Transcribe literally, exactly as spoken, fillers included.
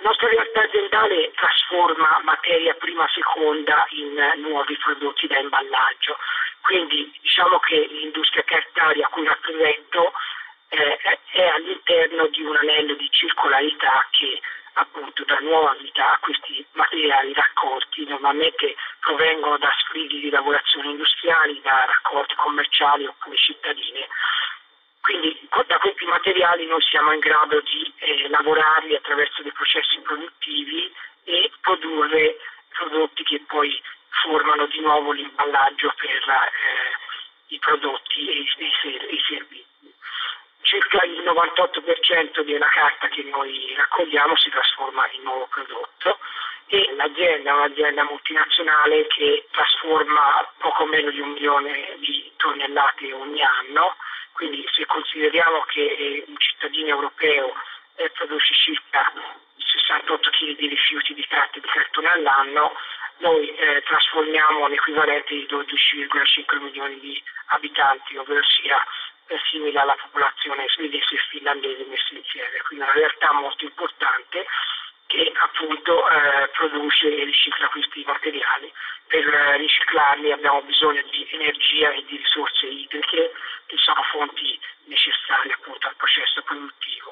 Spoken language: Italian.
nostra realtà aziendale trasforma materia prima seconda in eh, nuovi prodotti da imballaggio. Quindi diciamo che l'industria cartaria a cui rappresento eh, è è all'interno di un anello di circolarità che appunto dà nuova vita a questi materiali raccolti, normalmente provengono da sfrighi di lavorazioni industriali, da raccolte commerciali oppure cittadine. Quindi co- da questi materiali noi siamo in grado di eh, lavorarli attraverso dei processi produttivi e produrre prodotti che poi formano di nuovo l'imballaggio per eh, i prodotti e i, i ser- i servizi. Circa il novantotto per cento della carta che noi raccogliamo si trasforma in nuovo prodotto e l'azienda è un'azienda multinazionale che trasforma poco meno di un milione di tonnellate ogni anno, quindi se consideriamo che eh, un cittadino europeo eh, produce circa sessantotto chili di rifiuti di carta e di cartone all'anno, noi eh, trasformiamo l'equivalente di dodici virgola cinque milioni di abitanti, ovvero sia eh, simile alla popolazione svedese e finlandese messi insieme. Quindi una realtà molto importante che appunto eh, produce e ricicla questi materiali. Per eh, riciclarli abbiamo bisogno di energia e di risorse idriche che sono fonti necessarie appunto al processo produttivo.